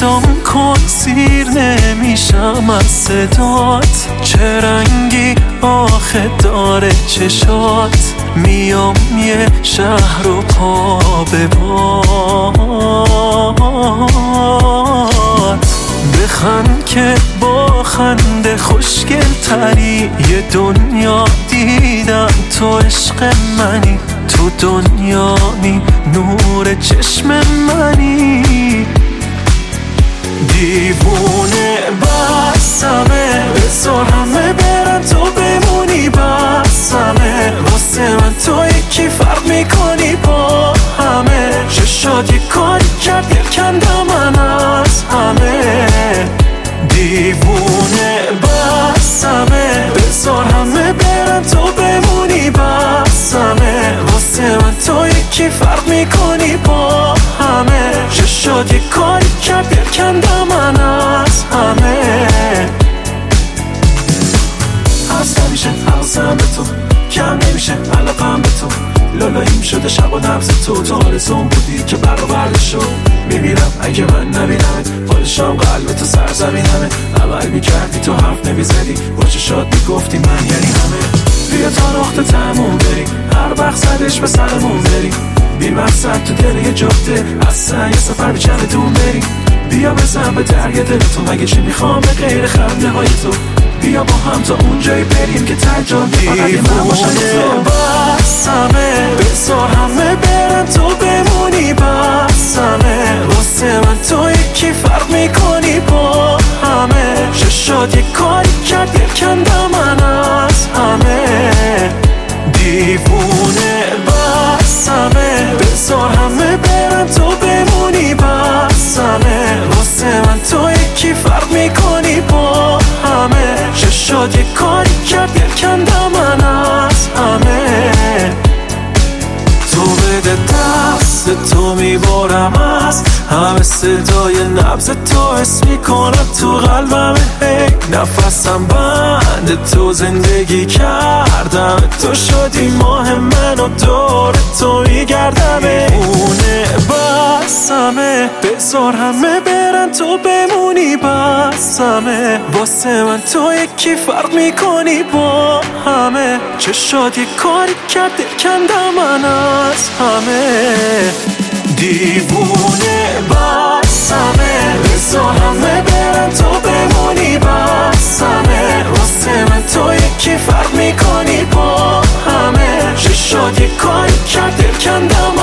صدام کن سیر نمیشم از صدات، چه رنگی آخه داره چشات، میام یه شهر و پا به پات، بخند که با خنده خوشگل تری، یه دنیا دیدم تو عشق منی، تو دنیایی نور چشم منی، دیوونه بسمه بذار همه برن تو بمونی بسمه، واسه من تو یکی فرق میکنی با همه، چشات یه کاری کرد دل کندم من از همه، دیوونه بسمه بذار همه برن تو بمونی بسمه، واسه من تو یکی فرق میکنی با همه، چشات یه کاری کرد دل کندم من از همه، هست نمیشه حواسم به تو، کم نمیشه علاقم به تو، لالاییم شده شب و نبض تو، تو آرزوم بودی که برآورده شد، میمیرم اگه من نبینمت، پادشام قلب تو سرزمینمه، عمل میکردی تو حرف نمیزدی، با چشات میگفتی من یعنی همه، بیا تا نقطه تموم بریم، هر وقت زدش به سرمون بریم، بی مقصد تو دل یه جفته، اصلا یه سفر بیچنه دون بریم، بیا بزن به دریا دل تو، مگه چی میخوام به غیر خنده های تو، بیا با هم تا اونجایی بریم که تجربه فقط یه من باشم تو، بسمه بذار همه برن تو بمونی بسمه، واسه من تو یکی فرق میکنی با همه، چشات یه کاری کرد دل کندم من از همه، دیوونه بسمه بذار همه برن تو بمونی بسمه، واسه من تو یکی فرق میکنی با همه، چشات یه کاری کرد دل کندم من از همه، تو بده دست تو میبارم از همه، صدای نبض تو حس میکنم تو قلبم، هی نفسم بند تو زندگی کردم، تو شدی ماه من و دور تو میگردم، اونه بسمه بذار همه برن تو بمونی بسمه، واسه من تو یکی فرق میکنی با همه، چشات یه کاری کرد دل کندم من از همه، دیوونه بسمه بذار همه برن تو بمونی بسمه، واسه من تو یکی فرق میکنی با همه، چشات یه کاری کرد دل کندم